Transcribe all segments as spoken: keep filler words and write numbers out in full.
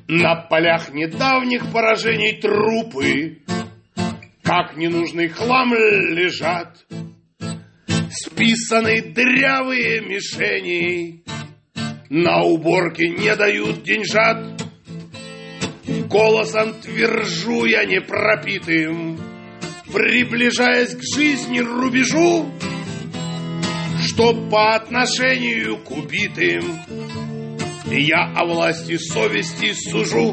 На полях недавних поражений трупы, как ненужный хлам, лежат. Списаны дырявые мишени, на уборке не дают деньжат. Голосом твержу я непропитым, приближаясь к жизни рубежу, что по отношению к убитым я о власти совести сужу.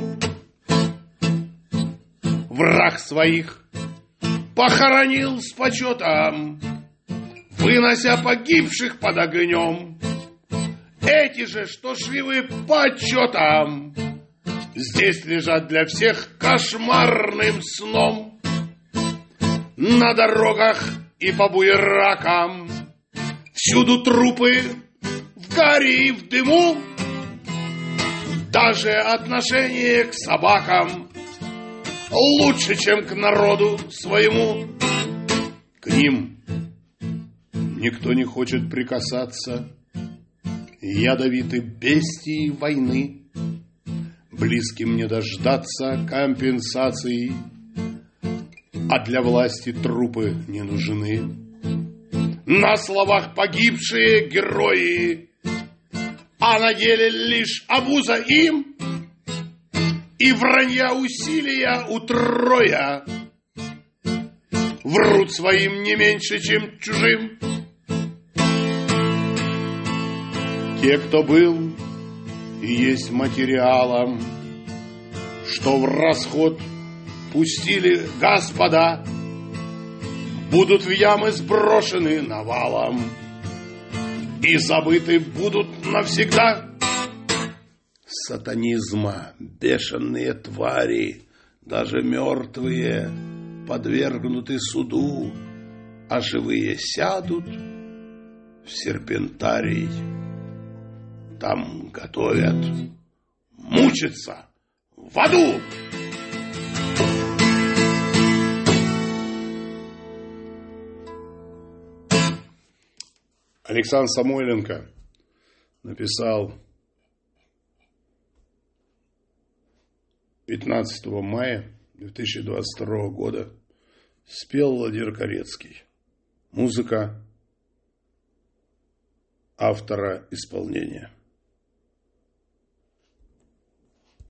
Враг своих похоронил с почетом, вынося погибших под огнем. Эти же, что живы почетом, здесь лежат для всех кошмарным сном. На дорогах и по буеракам всюду трупы в гаре и в дыму. Даже отношение к собакам лучше, чем к народу своему. К ним никто не хочет прикасаться. Ядовиты бестии войны, близким не дождаться компенсации, а для власти трупы не нужны. На словах погибшие герои, а на деле лишь обуза им, и вранья усилия утроя врут своим не меньше, чем чужим. Те, кто был и есть материалом, что в расход пустили господа, будут в ямы сброшены навалом и забыты будут навсегда. Сатанизма бешеные твари, даже мертвые, подвергнуты суду, а живые сядут в серпентарий. Там готовят мучиться в аду. Александр Самойленко написал пятнадцатого мая две тысячи двадцать второго года, спел Владимир Корецкий. Музыка автора исполнения.